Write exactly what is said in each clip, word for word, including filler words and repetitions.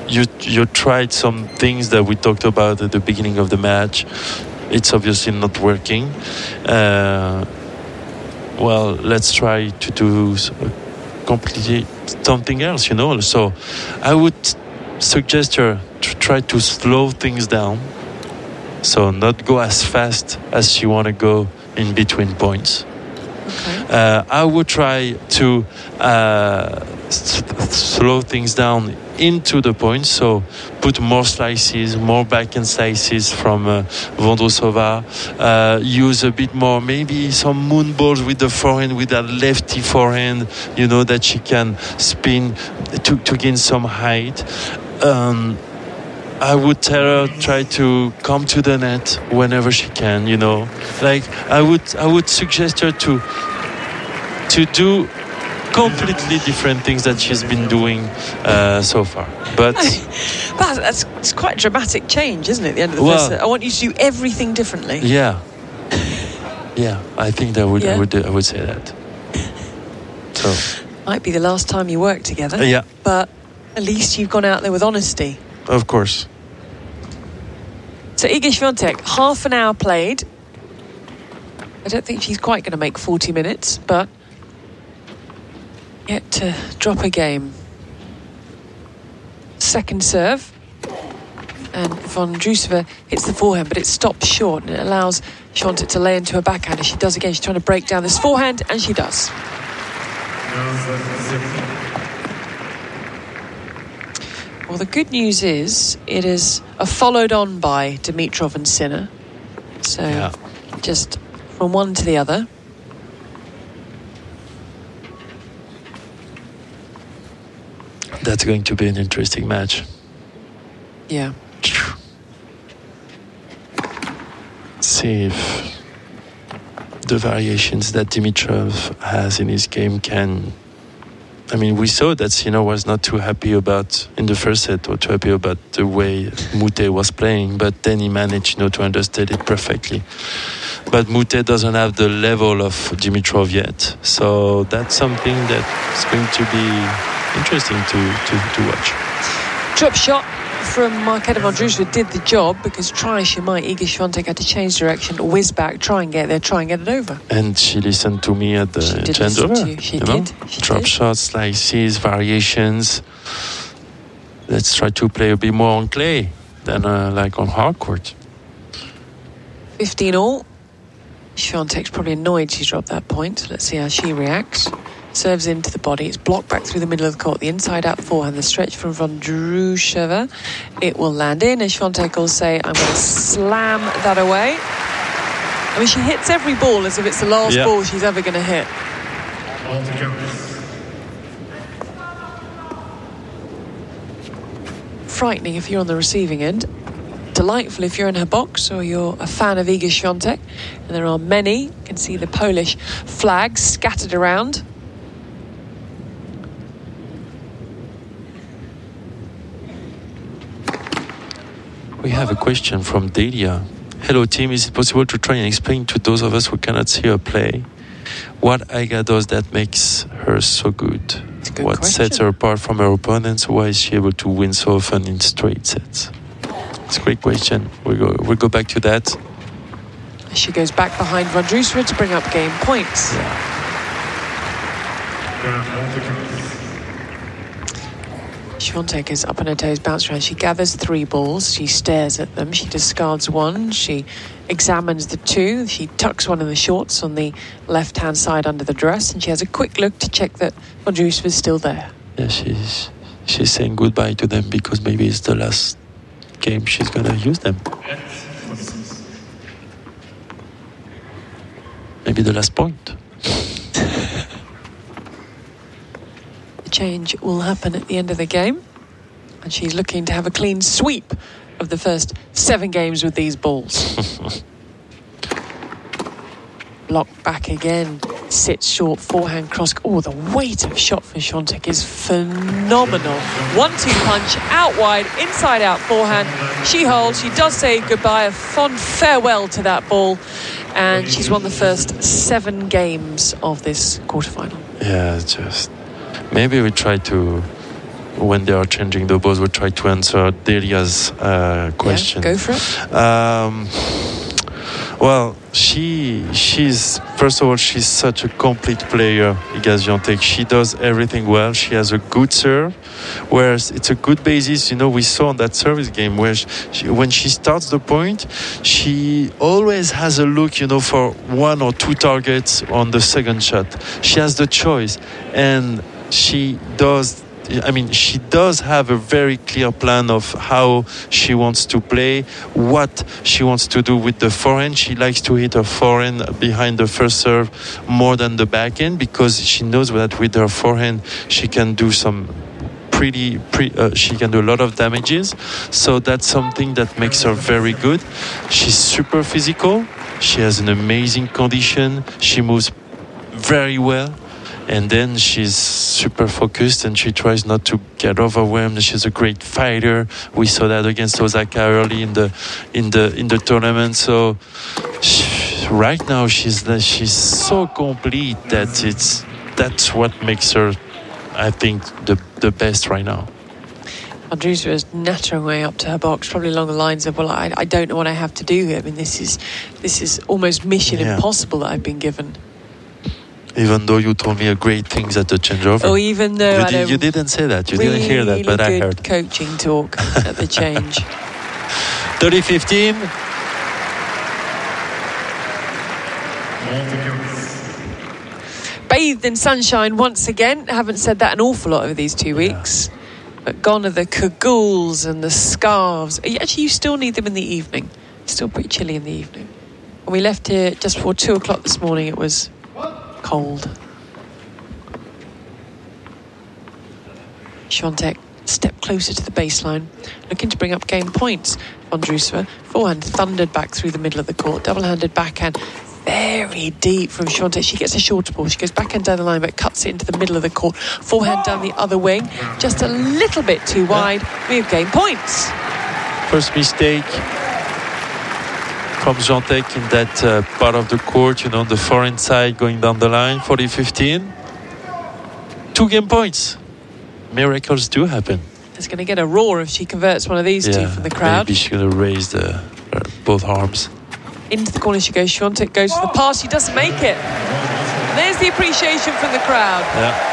you you tried some things that we talked about at the beginning of the match. It's obviously not working. Uh, well, let's try to do completely something else, you know. So I would suggest her to try to slow things down. So not go as fast as she want to go in between points. Okay. Uh, I would try to uh, s- slow things down into the points. So put more slices, more backhand slices from uh, Vondrousova. Uh, use a bit more, maybe some moon balls with the forehand, with that lefty forehand, you know, that she can spin to, to gain some height. Um, I would tell her try to come to the net whenever she can, you know. Like I would I would suggest her to to do completely different things that she's been doing uh, so far. But that's, that's it's quite a dramatic change, isn't it? At the end of the well, first set. I want you to do everything differently. Yeah. Yeah, I think that would Yeah. I would I would say that. So might be the last time you work together. Uh, yeah. But at least you've gone out there with honesty. Of course. So Iga Świątek, half an hour played. I don't think she's quite going to make forty minutes, but yet to drop a game. Second serve. And Vondrousova hits the forehand, but it stops short and it allows Świątek to lay into her backhand as she does again. She's trying to break down this forehand, and she does. Well, the good news is it is a followed on by Dimitrov and Sinner. So Yeah. just from one to the other. That's going to be an interesting match. Yeah. See if the variations that Dimitrov has in his game can... I mean, we saw that Sinner was not too happy about, in the first set, or too happy about the way Moutet was playing, but then he managed, you know, to understand it perfectly. But Moutet doesn't have the level of Dimitrov yet, so that's something that's going to be interesting to, to, to watch. Drop shot from Marketa Vondrousova did the job, because try she might, Iga Świątek had to change direction, whiz back, try and get there, try and get it over. And she listened to me at the She did change listen over. to you. She you did. know? She Drop did. shots, slices, variations. Let's try to play a bit more on clay than uh, like on hard court. fifteen all. Świątek's probably annoyed she's dropped that point. Let's see how she reacts. Serves into the body. It's blocked back through the middle of the court. The inside-out forehand, the stretch from Vondrousova. It will land in, and Świątek will say, I'm going to slam that away. I mean, she hits every ball as if it's the last Yeah. ball she's ever going to hit. Frightening if you're on the receiving end. Delightful if you're in her box or you're a fan of Iga Świątek. And there are many. You can see the Polish flags scattered around. We have a question from Delia. Hello team, is it possible to try and explain to those of us who cannot see her play what Iga does that makes her so good? It's a good What question. sets her apart from her opponents? Why is she able to win so often in straight sets? It's a great question. We'll go, we'll go back to that. She goes back behind Vondrousova to bring up game points. Świątek is up on her toes, bounce around. She gathers three balls. She stares at them. She discards one. She examines the two. She tucks one in the shorts on the left-hand side under the dress, and she has a quick look to check that Vondrousova is still there. Yeah, she's she's saying goodbye to them because maybe it's the last game she's gonna use them. Maybe the last point. The change will happen at the end of the game, and she's looking to have a clean sweep of the first seven games with these balls. Block back again, sits short, forehand cross. Oh, the weight of shot for Świątek is phenomenal. One-two punch, out wide, inside out forehand. She holds, she does say goodbye, a fond farewell to that ball, and she's won the first seven games of this quarterfinal. Yeah, just maybe we try to when they are changing the balls, we'll try to answer Delia's uh, question. Yeah, go for it. Um, well, she she's first of all she's such a complete player, Iga Swiatek. She does everything well. She has a good serve, whereas it's a good basis. You know, we saw on that service game where she, when she starts the point, she always has a look, you know, for one or two targets on the second shot. She has the choice, and she does. I mean, she does have a very clear plan of how she wants to play, what she wants to do with the forehand. She likes to hit her forehand behind the first serve more than the backhand, because she knows that with her forehand she can do some pretty, pre, uh, she can do a lot of damages. So that's something that makes her very good. She's super physical. She has an amazing condition. She moves very well. And then she's super focused and she tries not to get overwhelmed. She's a great fighter. We saw that against Osaka early in the in the in the tournament. So she, right now she's she's so complete that it's that's what makes her, I think, the the best right now. Vondrousova is nattering way up to her box, probably along the lines of, well, I, I don't know what I have to do here. I mean, this is this is almost mission yeah. impossible that I've been given. Even though you told me a great things at the changeover. Oh, even though you, I did, you didn't say that. You really didn't hear that, but I heard. Coaching talk at the change. thirty fifteen. Bathed in sunshine once again. Haven't said that an awful lot over these two weeks. Yeah. But gone are the cagoules and the scarves. Actually, you still need them in the evening. It's still pretty chilly in the evening. When we left here just before two o'clock this morning, it was cold. Swiatek stepped closer to the baseline, looking to bring up game points. Vondrousova, forehand thundered back through the middle of the court, double-handed backhand, very deep from Swiatek. She gets a shorter ball. She goes backhand down the line, but cuts it into the middle of the court. Forehand down the other wing, just a little bit too wide. We have game points. First mistake from Swiatek in that uh, part of the court, you know, the forehand side going down the line, forty fifteen. Two game points. Miracles do happen. It's going to get a roar if she converts one of these yeah, two from the crowd. Maybe she should have raised uh, both arms. Into the corner she goes. Swiatek goes for the pass. She doesn't make it. And there's the appreciation from the crowd. Yeah.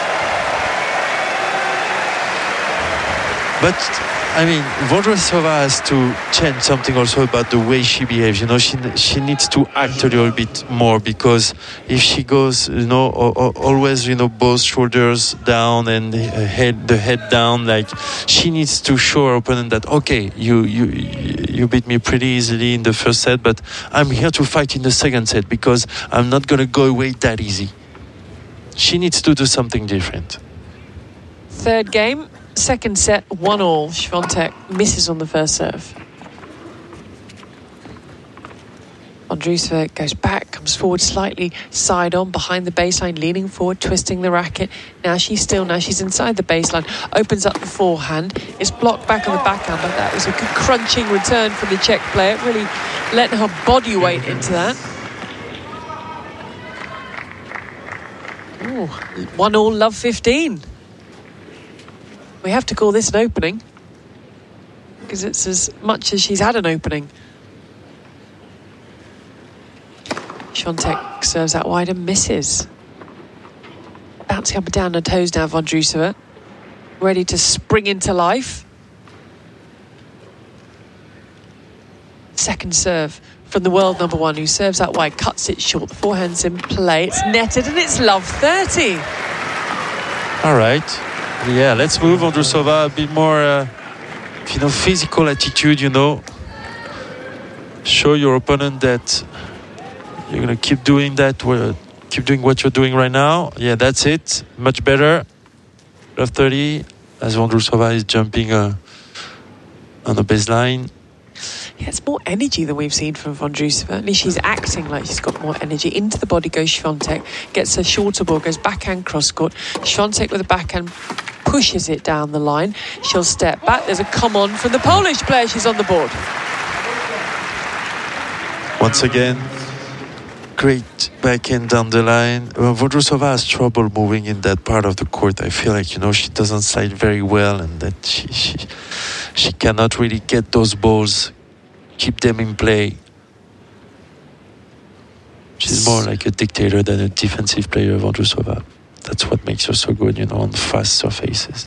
But I mean, Vondrousova has to change something also about the way she behaves. You know, she she needs to act a little bit more, because if she goes, you know, always, you know, both shoulders down and head the head down, like, she needs to show her opponent that, okay, you you you beat me pretty easily in the first set, but I'm here to fight in the second set because I'm not gonna go away that easy. She needs to do something different. Third game. Second set, one all. Swiatek misses on the first serve. Vondrousova goes back, comes forward slightly, side on, behind the baseline, leaning forward, twisting the racket. Now she's still, now she's inside the baseline, opens up the forehand. It's blocked back on the backhand, but that was a good crunching return from the Czech player, really letting her body weight into that. Ooh, one all, love fifteen. We have to call this an opening, because it's as much as she's had an opening. Swiatek serves out wide and misses. Bouncing up and down her toes now, Vondrousova. Ready to spring into life. Second serve from the world number one, who serves out wide, cuts it short. The forehand's in play. It's netted and it's love thirty. All right. Yeah, let's move Vondrousova, a bit more, uh, you know, physical attitude, you know. Show your opponent that you're going to keep doing that, keep doing what you're doing right now. Yeah, that's it. Much better. Love thirty, as Vondrousova is jumping uh, on the baseline. Yeah, it's more energy than we've seen from Vondrousova. At least she's acting like she's got more energy. Into the body goes Swiatek, gets a shorter ball, goes backhand cross court. Swiatek with a backhand pushes it down the line. She'll step back. There's a come on from the Polish player. She's on the board. Once again, great backhand down the line. Well, Vondrousova has trouble moving in that part of the court. I feel like, you know, she doesn't slide very well, and that she she, she cannot really get those balls, keep them in play. She's more like a dictator than a defensive player, Vondrousova. That's what makes her so good, you know, on fast surfaces.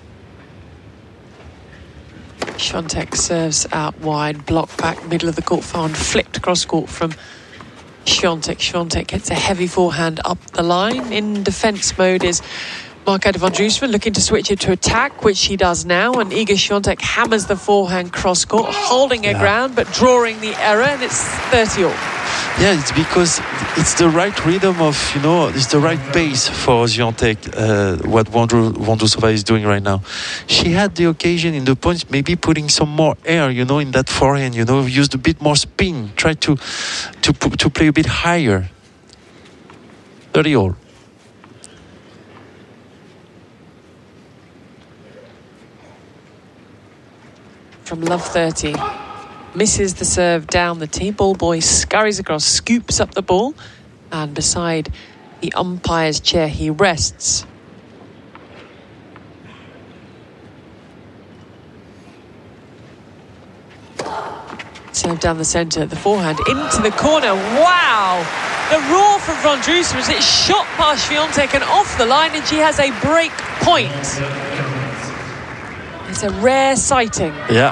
Świątek serves out wide, blocked back, middle of the court, found flipped cross court from Świątek. Świątek gets a heavy forehand up the line. In defence mode is Markéta Vondrousova looking to switch it to attack, which she does now, and Iga Świątek hammers the forehand cross court, holding her yeah. ground but drawing the error, and it's thirty all. Yeah, it's because it's the right rhythm of, you know, it's the right pace for Świątek, uh, what Vondrousova is doing right now. She had the occasion in the points, maybe putting some more air, you know, in that forehand, you know, used a bit more spin, tried to to to play a bit higher. thirty all. From love thirty. Misses the serve down the tee. Ball boy scurries across, scoops up the ball, and beside the umpire's chair he rests. Serve down the centre, the forehand into the corner. Wow! The roar from Vondrousova as it shot past Świątek and off the line, and she has a break point. It's a rare sighting. Yeah.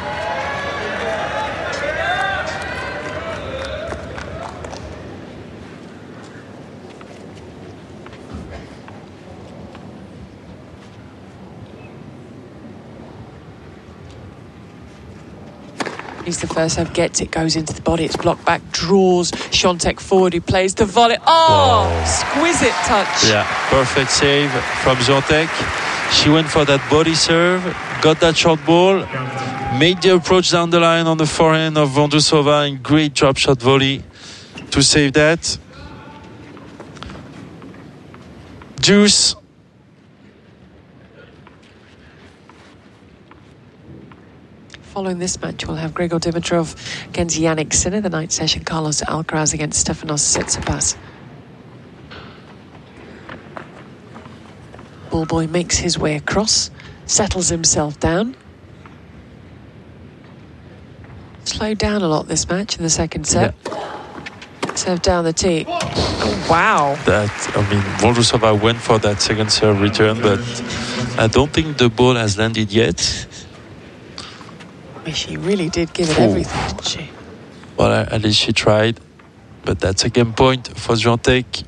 He's the first serve, gets it, goes into the body, it's blocked back, draws Świątek forward, who plays the volley. Oh, Whoa. Exquisite touch. Yeah, perfect save from Świątek. She went for that body serve, got that short ball, made the approach down the line on the forehand of Vondrousova, and great drop shot volley to save that. Deuce. Following this match, we'll have Grigor Dimitrov against Jannik Sinner. The night session, Carlos Alcaraz against Stefanos Tsitsipas. Ballboy makes his way across, settles himself down. Slowed down a lot this match in the second set. Yeah. Serve down the tee. Oh, wow. That, I mean, Vondrousova went for that second serve return, but I don't think the ball has landed yet. She really did give it Ooh. everything, didn't she? Well, at least she tried. But that's a game point for Świątek.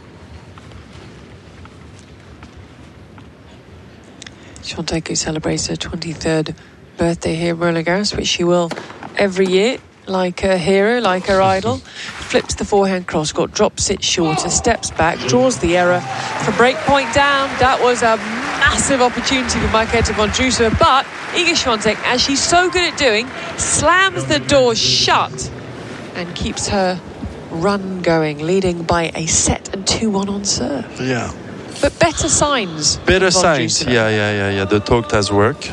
Świątek, who celebrates her twenty-third birthday here at Roland Garros, which she will every year, like her hero, like her idol. Flips the forehand cross court, drops it shorter, steps back, draws the error. For break point down, that was a massive opportunity for Markéta Vondrousova, but Iga Świątek, as she's so good at doing, slams the door shut and keeps her run going, leading by a set and two one on serve. Yeah. But better signs. Better signs, yeah, yeah, yeah, yeah. The talk does work.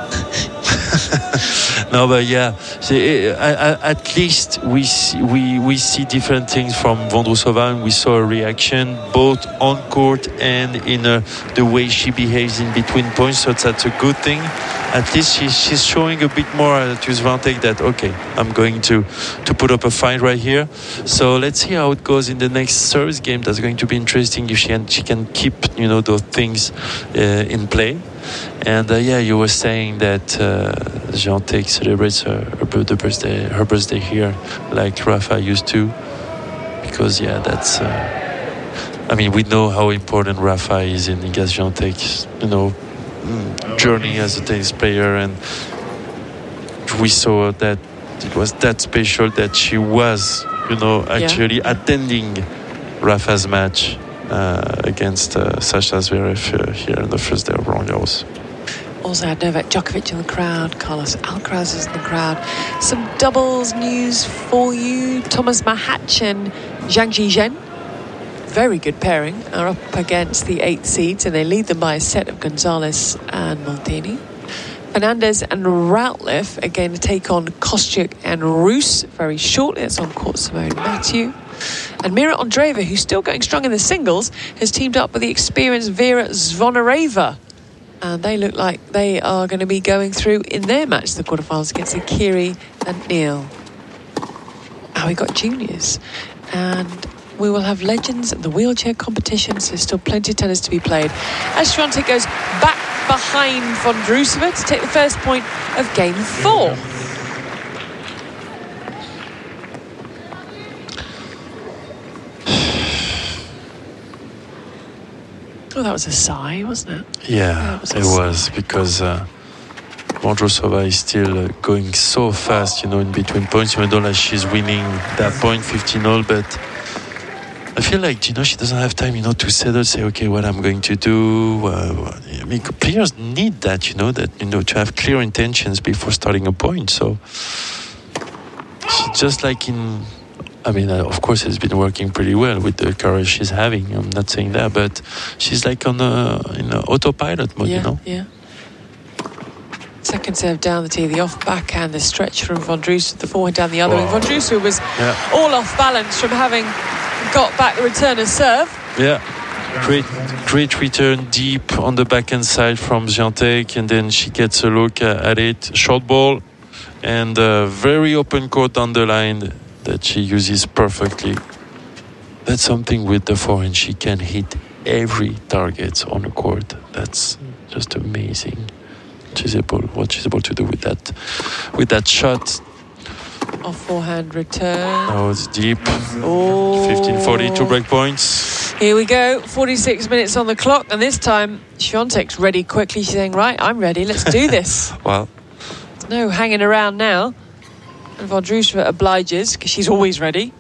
No, but yeah, see, at least we see, we we see different things from Vondrousova, and we saw a reaction both on court and in uh, the way she behaves in between points. So that's a good thing. At least she's she's showing a bit more uh, to Świątek that okay, I'm going to to put up a fight right here. So let's see how it goes in the next service game. That's going to be interesting if she can she can keep, you know, those things uh, in play. And uh, yeah, you were saying that uh, Świątek celebrates her, her birthday, her birthday here, like Rafa used to, because yeah, that's. Uh, I mean, we know how important Rafa is in Iga Świątek's, you know, journey as a tennis player, and we saw that it was that special that she was, you know, actually yeah. attending Rafa's match. Uh, against uh, Sasha Zverev uh, here in the first day of Roland Garros. Also had Novak Djokovic in the crowd. Carlos Alcaraz is in the crowd. Some doubles news for you. Thomas Mahac and Zhang Zhizhen, very good pairing, are up against the eighth seeds, and they lead them by a set of Gonzalez and Montini. Fernandez and Routliffe again take on Kostyuk and Rus very shortly. It's on court Simone Mathieu. And Mira Andreeva, who's still going strong in the singles, has teamed up with the experienced Vera Zvonareva. And they look like they are going to be going through in their match, the quarterfinals, against Akiri and Neil. Now we got juniors. And we will have legends and the wheelchair competitions. There's still plenty of tennis to be played. As Swiatek goes back behind Vondrousova to take the first point of game four. Oh, that was a sigh, wasn't it? Yeah, yeah it was, it was because uh, Vondrousova is still uh, going so fast, you know, in between points, even though like, she's winning that point fifteen all, but I feel like, you know, she doesn't have time, you know, to settle, say, okay, what I'm going to do. Uh, I mean, players need that, you know, that, you know, to have clear intentions before starting a point. So, she just like in, I mean, uh, of course, it's been working pretty well with the courage she's having. I'm not saying that, but she's like on a, in a autopilot mode, yeah, you know? Yeah. Second serve down the tee, the off backhand, the stretch from Vondrousova, the forehand down the other wing. Vondrousova was yeah. all off balance from having got back the returner's serve. Yeah, great great return deep on the backhand side from Swiatek, and then she gets a look at it. Short ball and a very open court down the line that she uses perfectly. That's something with the forehand. She can hit every target on the court. That's just amazing. She's able, what she's able to do with that, with that shot. Off forehand return. Oh, it's deep. Oh. fifteen forty, two break points. Here we go. forty-six minutes on the clock, and this time Swiatek's ready quickly. She's saying, right, I'm ready. Let's do this. Well, there's no hanging around now. And Vondrousova obliges because she's always ready.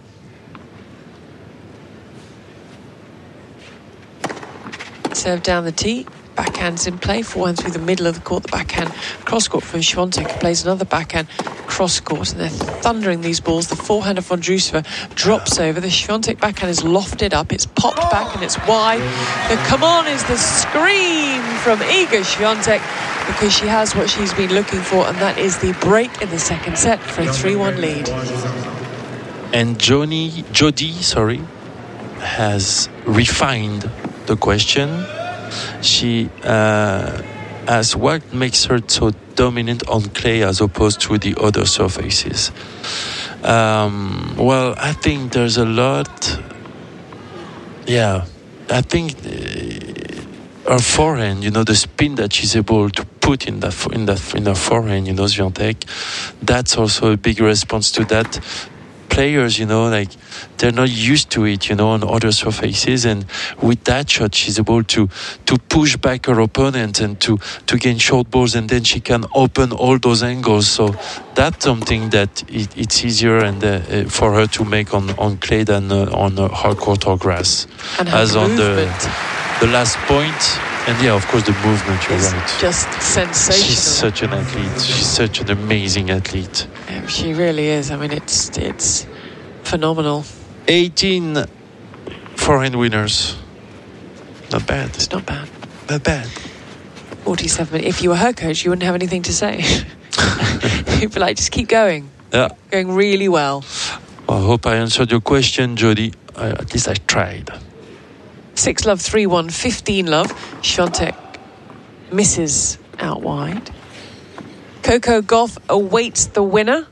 Serve down the tee. Backhand's in play. Forehand through the middle of the court. The backhand cross court from Swiatek, who plays another backhand cross court, and they're thundering these balls. The forehand of Vondrousova drops over. The Swiatek backhand is lofted up. It's popped back and it's wide. The come on is the scream from Iga Swiatek, because she has what she's been looking for, and that is the break in the second set for a three one lead. And Joni, Jodie, sorry, has refined the question. She uh, asks what makes her so dominant on clay as opposed to the other surfaces. Um, well, I think there's a lot. Yeah, I think uh, her forehand, you know, the spin that she's able to put in that in that in her forehand, you know, Swiatek, that's also a big response to that. Players, you know, like they're not used to it, you know, on other surfaces, and with that shot she's able to to push back her opponent and to to gain short balls, and then she can open all those angles. So that's something that it, it's easier and uh, for her to make on on clay than uh, on uh, hard court or grass. And as on movement. the the last point. And yeah, of course, the movement, you're it's right. Just sensational. She's such an athlete. She's such an amazing athlete. Yeah, she really is. I mean, it's it's phenomenal. eighteen forehand winners. Not bad. It's not bad. Not bad. forty-seven. If you were her coach, you wouldn't have anything to say. You'd be like, just keep going. Yeah. Going really well. well I hope I answered your question, Jodie. I, at least I tried. Six love, three one, fifteen love. Swiatek misses out wide. Coco Gauff awaits the winner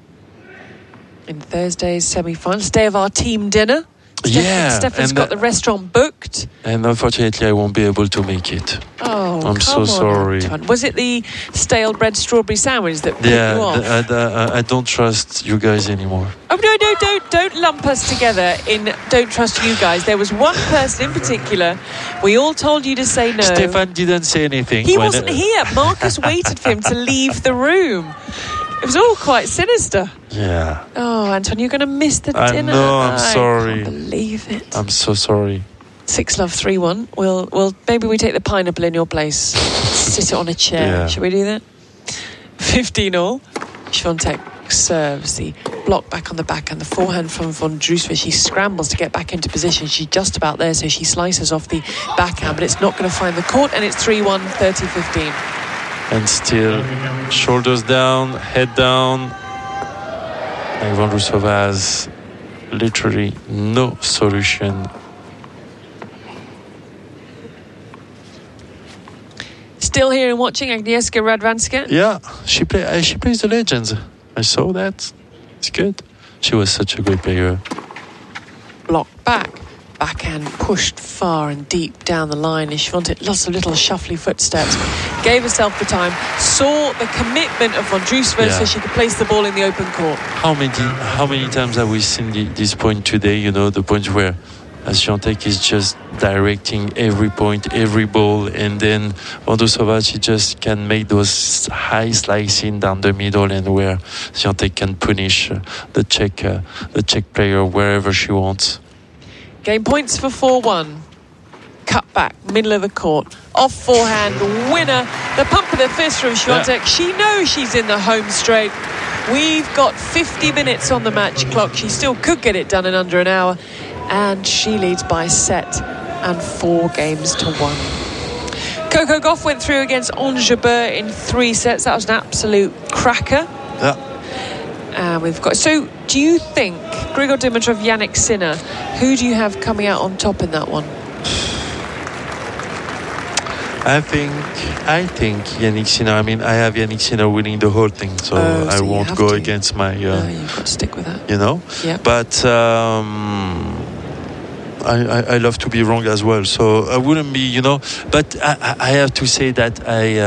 in Thursday's semi-finals. Day of our team dinner. Steph- Yeah. Stefan's and got the restaurant booked. And unfortunately, I won't be able to make it. Oh, I'm come so on, sorry. Antoine. Was it the stale bread strawberry sandwich that put Yeah, you off? th- I, I, I don't trust you guys anymore. Oh, no, no, don't, don't lump us together in don't trust you guys. There was one person in particular. We all told you to say no. Stefan didn't say anything. He when wasn't uh, here. Marcus waited for him to leave the room. It was all quite sinister. Yeah. Oh, Anton, you're going to miss the I dinner. know, I'm I sorry. can't believe it. I'm so sorry. Six love, three one. We'll, we'll, maybe we take the pineapple in your place. Sit it on a chair. Yeah. Shall we do that? fifteen all. Swiatek serves the block back on the back and the forehand from Vondrousova. She scrambles to get back into position. She's just about there, so she slices off the backhand, but it's not going to find the court, and it's three one, thirty fifteen. And still, shoulders down, head down. And Vondrousova has literally no solution. Still here and watching Agnieszka Radwanska. Yeah, she play. Uh, she plays the Legends. I saw that. It's good. She was such a great player. Block back. Backhand pushed far and deep down the line. And Świątek, lots of little shuffly footsteps. Gave herself the time. Saw the commitment of Vondrousova Yeah. so she could place the ball in the open court. How many how many times have we seen the, this point today? You know, the point where as Świątek is just directing every point, every ball, and then Vondrousova, she just can make those high slicing down the middle, and where Świątek can punish uh, the Czech uh, the Czech player wherever she wants. Game points for four one. Cut back, middle of the court. Off forehand, winner. The pump of the fist from Świątek. Yeah. She knows she's in the home straight. We've got fifty minutes on the match clock. She still could get it done in under an hour. And she leads by set and four games to one. Coco Gauff went through against Ons Jabeur in three sets. That was an absolute cracker. Yeah. And we've got. So, do you think Grigor Dimitrov, Yannick Sinner, who do you have coming out on top in that one? I think I think Yannick Sinner. I mean, I have Yannick Sinner winning the whole thing, so Oh, I so you won't have go to. against my. Uh, No, you've got to stick with that. you know. Yeah. But um, I, I I love to be wrong as well, so I wouldn't be, you know. But I, I I have to say that I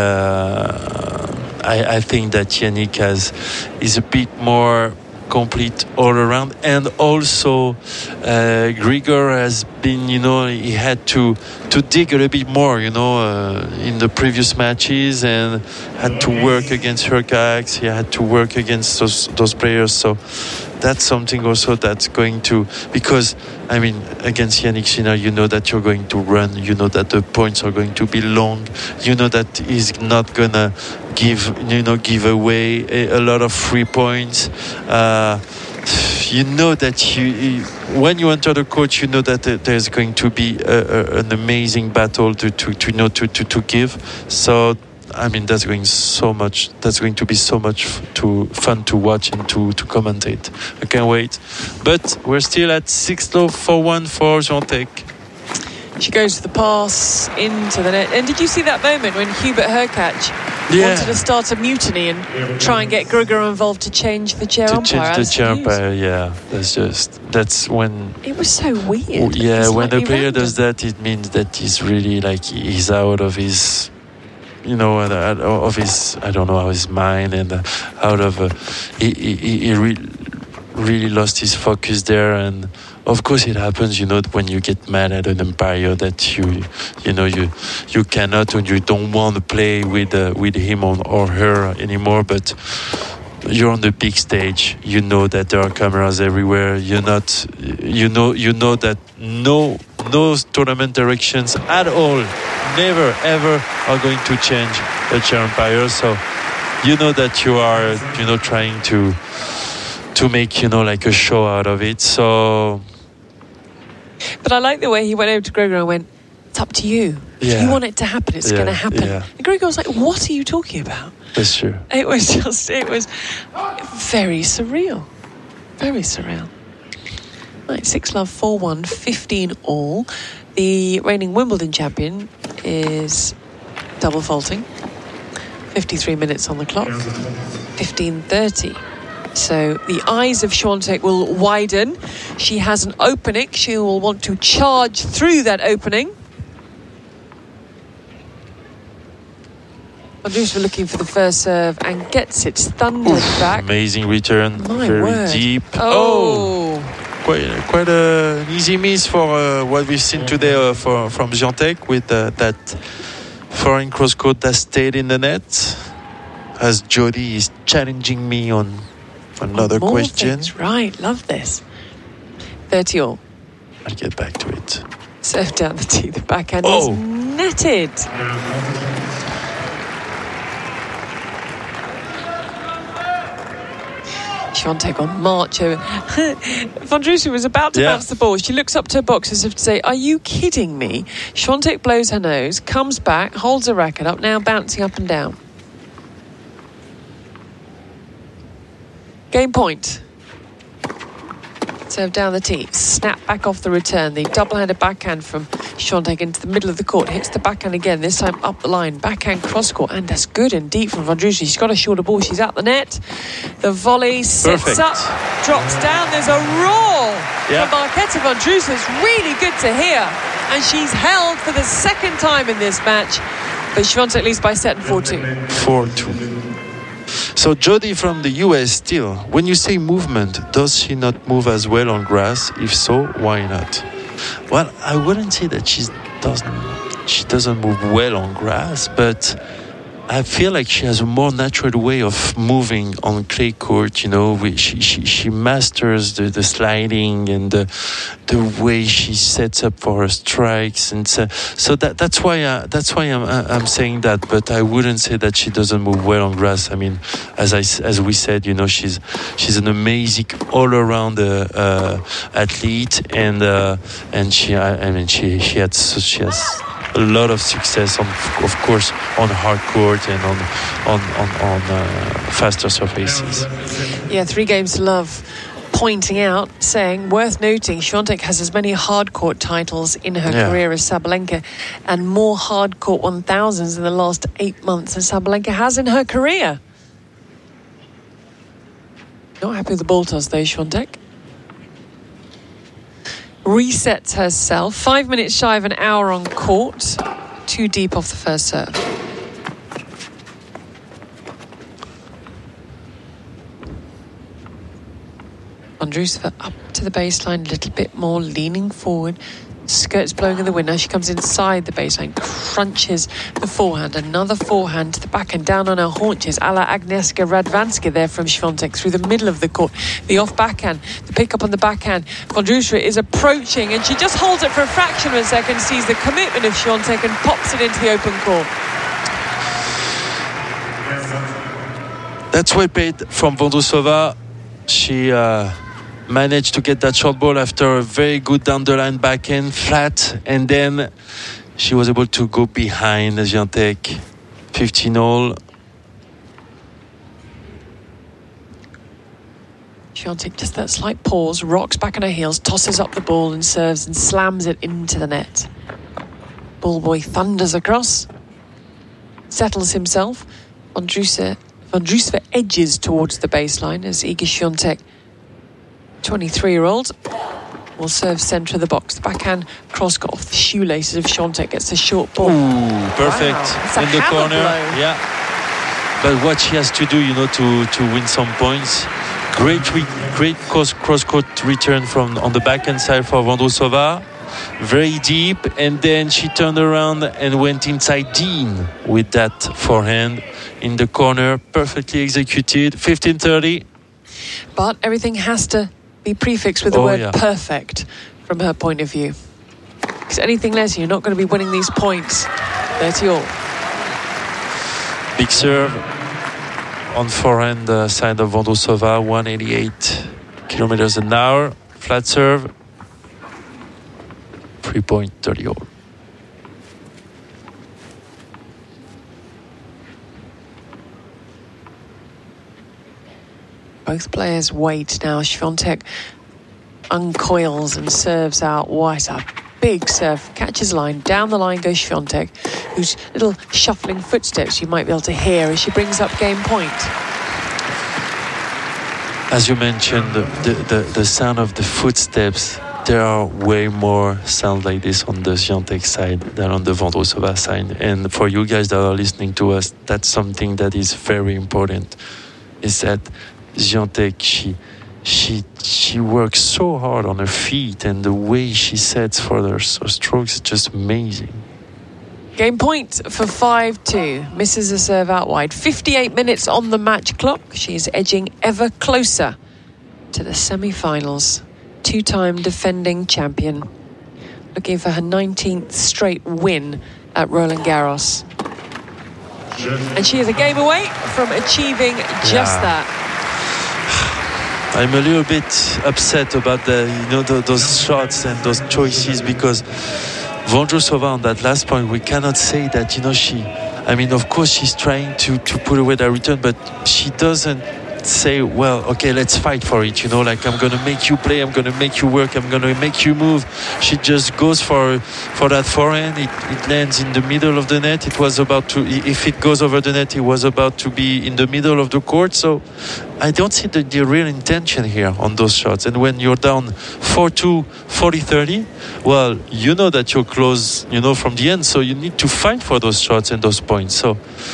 uh, I, I think that Yannick has is a bit more complete all around, and also uh, Grigor has been, you know, he had to to dig a little bit more, you know, uh, in the previous matches, and had to work against Hurkacz. He had to work against those those players. So that's something also that's going to, because I mean, against Yannick Sinner, you know that you're going to run, you know that the points are going to be long, you know that he's not gonna give, you know, give away a, a lot of free points. Uh, you know that you, you, when you enter the court, you know that uh, there's going to be a, a, an amazing battle to, to, to, you know, to, to, to give. So I mean, that's going so much. That's going to be so much f- to fun to watch and to, to commentate. I can't wait. But we're still at six low four one for Świątek. She goes to the pass into the net. And did you see that moment when Hubert Hurkacz Yeah. wanted to start a mutiny and try and get Grigor involved to change the chair To umpire? change the Alison chair Hughes? umpire, yeah, that's just that's when. It was so weird. Yeah, It's when the slightly player random. does that, it means that he's really like he's out of his, you know, out of his, I don't know, his mind, and uh, out of uh, he he, he re- really lost his focus there. And of course it happens, you know, when you get mad at an umpire that you you know you you cannot, and you don't want to play with uh, with him or, or her anymore. But you're on the big stage, you know that there are cameras everywhere, you're not, you know you know that no no tournament directions at all, never ever are going to change a chair umpire. So you know that you are, you know, trying to to make, you know, like a show out of it. So But I like the way he went over to Grigor and went, "It's up to you. If Yeah. you want it to happen, it's Yeah, going to happen." yeah. And Grigor was like, "What are you talking about?" that's true. It was just, it was very surreal. Very surreal. Right, six love, four one, fifteen all. The reigning Wimbledon champion is double faulting. fifty-three minutes on the clock. fifteen thirty. So the eyes of Świątek will widen. She has an opening. She will want to charge through that opening. Vondrousova looking for the first serve and gets it thundered back. Amazing return, My very word. deep. Oh. Quite, quite a, an easy miss for uh, what we've seen today uh, for, from Świątek, with uh, that foreign cross court that stayed in the net. As Jody is challenging me on another More question. things. Right, love this. thirty all. I'll get back to it. Serve down the tee, the backhand Oh. is netted. Świątek on march over. Vondrousova was about to Yeah. bounce the ball. She looks up to her box as if to say, "Are you kidding me?" Świątek blows her nose, comes back, holds her racket up, now bouncing up and down. Game point. Serve down the tee, snap back off the return. The double-handed backhand from Świątek into the middle of the court. Hits the backhand again, this time up the line. Backhand cross-court, and that's good and deep from Vondroušová. She's got a shorter ball, she's at the net. The volley sits Perfect. up, drops down. There's a roar yeah. from Markéta Vondroušová. It's really good to hear. And she's held for the second time in this match. But Świątek leads by set and four two. four two. So Jody from the U S still, when you say movement, does she not move as well on grass? If so, why not? Well, I wouldn't say that she doesn't she doesn't move well on grass, but I feel like she has a more natural way of moving on clay court. You know, she she, she masters the, the sliding and the the way she sets up for her strikes, and so, so that that's why I, that's why I'm I'm saying that. But I wouldn't say that she doesn't move well on grass. I mean, as I as we said, you know, she's she's an amazing all around uh, uh, athlete, and uh, and she I, I mean she she had she has. a lot of success, on, of course, on hard court and on on on, on uh, faster surfaces. Yeah, three games to love. Pointing out, saying, worth noting, Świątek has as many hard court titles in her Yeah. career as Sabalenka, and more hard court one thousands in the last eight months than Sabalenka has in her career. Not happy with the ball toss though, Świątek. Resets herself. Five minutes shy of an hour on court. Too deep off the first serve. Vondroušová up to the baseline, a little bit more, leaning forward. Skirts blowing in the wind. Now she comes inside the baseline, crunches the forehand. Another forehand to the back and down on her haunches, a la Agnieszka Radwanska there from Świątek through the middle of the court. The off backhand, the pick up on the backhand. Vondroušová is approaching, and she just holds it for a fraction of a second, sees the commitment of Świątek and pops it into the open court. That's well played from Vondroušová. She uh, managed to get that short ball after a very good down the line backhand flat, and then she was able to go behind Świątek. fifteen all. Świątek, just that slight pause, rocks back on her heels, tosses up the ball and serves and slams it into the net. Ball boy thunders across, settles himself. Vondroušová Vondroušová edges towards the baseline as Iga Świątek, twenty-three-year-old, will serve centre of the box. The backhand cross got off the shoelaces of Świątek. Gets a short ball. Ooh, perfect Wow, in the corner. blow. Yeah. But what she has to do, you know, to, to win some points. Great, re- great cross cross court return from on the backhand side for Vondroušová. Very deep, and then she turned around and went inside Dean with that forehand in the corner, perfectly executed. fifteen thirty. But everything has to be prefixed with the Oh, word yeah. perfect from her point of view. Because anything less, you're not going to be winning these points. thirty all. Big serve on forehand uh, side of Vondroušová, one eighty-eight kilometers an hour. Flat serve, three point thirty all. Both players wait now. Świątek uncoils and serves out wide. A big serve, catches line. Down the line goes Świątek, whose little shuffling footsteps you might be able to hear as she brings up game point. As you mentioned, the, the, the sound of the footsteps, there are way more sounds like this on the Świątek side than on the Vondroušová side. And for you guys that are listening to us, that's something that is very important, is that Świątek, she, she, she works so hard on her feet, and the way she sets for her, her strokes is just amazing. Game point for five two. Misses a serve out wide. fifty-eight minutes on the match clock. She is edging ever closer to the semi-finals. Two-time defending champion. Looking for her nineteenth straight win at Roland Garros. And she is a game away from achieving just Yeah. that. I'm a little bit upset about the, you know, the, those shots and those choices, because Vondroušová on that last point, we cannot say that, you know, she, I mean, of course she's trying to, to put away that return, but she doesn't say, well, okay, let's fight for it. You know, like I'm gonna make you play, I'm gonna make you work, I'm gonna make you move. She just goes for for that forehand. It, it lands in the middle of the net. It was about to, if it goes over the net, it was about to be in the middle of the court. So I don't see the, the real intention here on those shots. And when you're down four two, forty thirty, well, you know that you're close, you know, from the end. So you need to fight for those shots and those points. So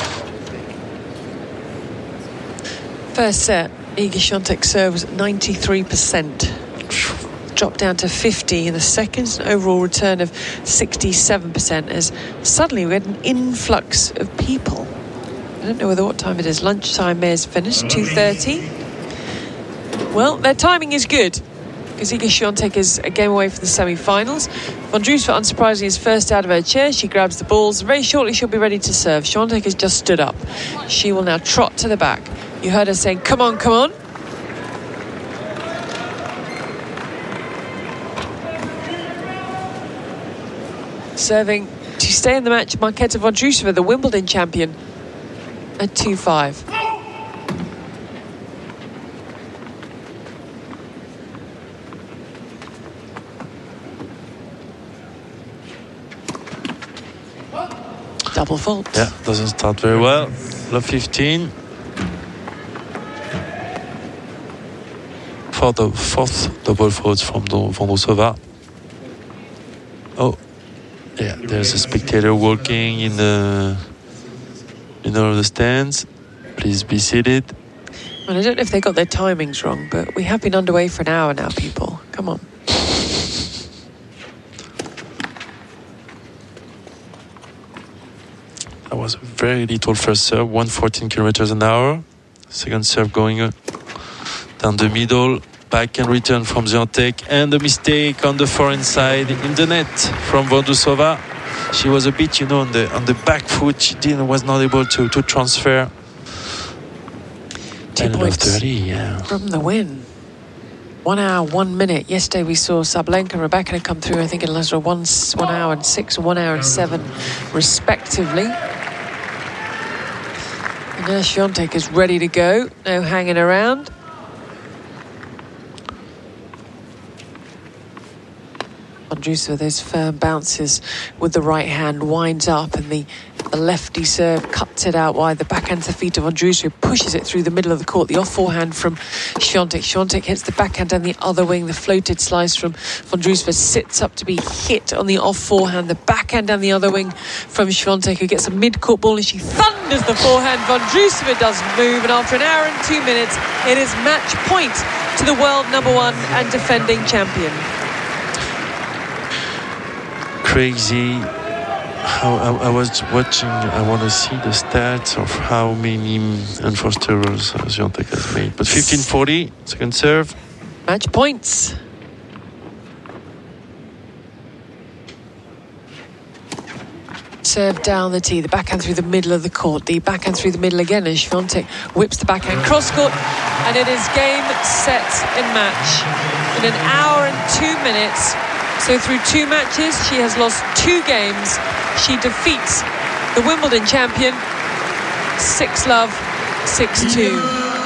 first set, Iga Świątek serve was ninety-three percent. Dropped down to fifty in the second. An overall return of sixty-seven percent as suddenly we had an influx of people. I don't know whether what time it is. Lunchtime may have finished, two thirty. Well, their timing is good because Iga Świątek is a game away from the semi-finals. Vondrousova, unsurprisingly, is first out of her chair. She grabs the balls. Very shortly, she'll be ready to serve. Świątek has just stood up. She will now trot to the back. You heard her saying, come on, come on. Serving to stay in the match, Marketa Vondrousova, the Wimbledon champion, at two five. Double fault. Yeah, doesn't start very well. Love fifteen. For the fourth double fault from Vondrousova. Oh, yeah, there's a spectator walking in the middle of the stands. Please be seated. Well, I don't know if they got their timings wrong, but we have been underway for an hour now, people. Come on. That was a very little first serve, one hundred fourteen kilometers an hour. Second serve going down the middle. Back and return from Świątek, and a mistake on the forehand side in the net from Vondrousova. She was a bit, you know, on the on the back foot. She didn't was not able to to transfer. Two points thirty, yeah. From the win. One hour, one minute. Yesterday we saw Sabalenka and Rebecca had come through, I think, in less than one, one hour and six and one hour and seven, respectively. And now Świątek is ready to go. No hanging around. Vondrousova, those firm bounces with the right hand, winds up, and the, the lefty serve cuts it out wide. The backhand to the feet of Vondrousova pushes it through the middle of the court. The off forehand from Świątek. Świątek hits the backhand down the other wing. The floated slice from Vondrousova sits up to be hit on the off forehand. The backhand down the other wing from Świątek, who gets a mid-court ball and she thunders the forehand. Vondrousova doesn't move, and after an hour and two minutes, it is match point to the world number one and defending champion. Crazy. How I, I was watching, I want to see the stats of how many enforced errors Świątek has made. But fifteen forty, second serve. Match points. Serve down the tee, the backhand through the middle of the court, the backhand through the middle again as Świątek whips the backhand cross court, and it is game, set and match in an hour and two minutes. So through two matches, she has lost two games. She defeats the Wimbledon champion, six love, six two.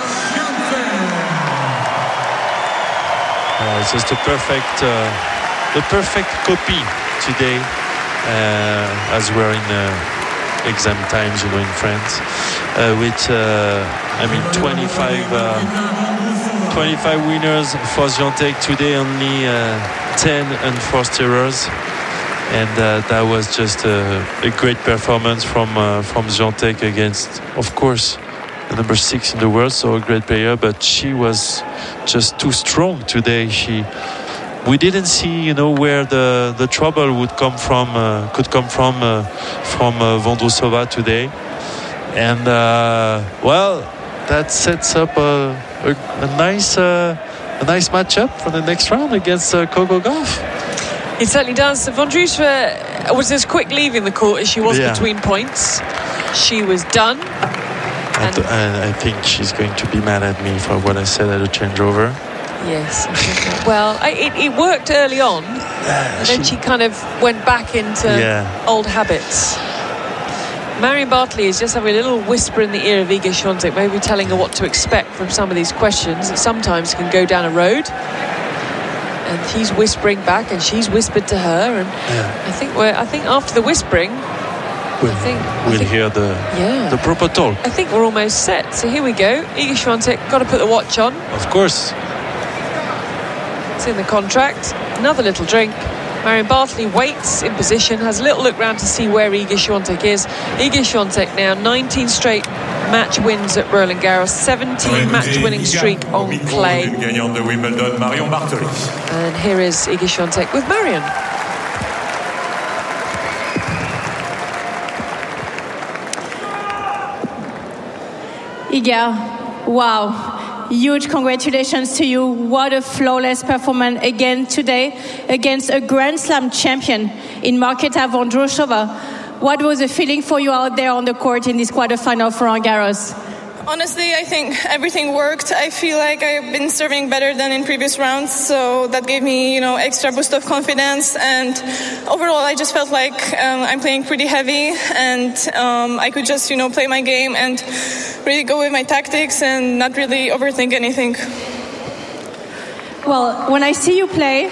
Uh, it's just a perfect, uh, the perfect copy today, uh, as we're in uh, exam times, you know, in France, uh, with, uh, I mean, twenty-five, uh, twenty-five winners for Świątek today, only uh, ten enforced errors, and uh, that was just a, a great performance from uh, from Świątek against, of course, the number six in the world, so a great player, but she was just too strong today. She, we didn't see, you know, where the the trouble would come from, uh, could come from uh, from uh, Vondrousova today, and uh, well, that sets up a a, a nice. Uh, A nice matchup for the next round against uh, Coco Gauff. It certainly does. Vondrousova was as quick leaving the court as she was yeah. between points. She was done. And, th- and I think she's going to be mad at me for what I said at a changeover. Yes. Well, it, it worked early on, uh, and then she, she kind of went back into yeah. old habits. Marion Bartley is just having a little whisper in the ear of Iga Świątek, maybe telling her what to expect from some of these questions that sometimes can go down a road. And he's whispering back, and she's whispered to her. And yeah. I think we're. I think after the whispering, we'll, I think we'll I think, hear the yeah. the proper talk. I think we're almost set. So here we go. Iga Świątek, got to put the watch on. Of course. It's in the contract. Another little drink. Marion Bartley waits in position, has a little look round to see where Iga Świątek is. Iga Świątek now nineteen straight match wins at Roland Garros, seventeen match winning streak on clay. And here is Iga Świątek with Marion. Iga, wow. Huge congratulations to you. What a flawless performance again today against a Grand Slam champion in Marketa Vondrousova. What was the feeling for you out there on the court in this quarterfinal for Roland Garros? Honestly, I think everything worked. I feel like I've been serving better than in previous rounds, so that gave me, you know, extra boost of confidence. And overall, I just felt like um, I'm playing pretty heavy, and um, I could just, you know, play my game and really go with my tactics and not really overthink anything. Well, when I see you play,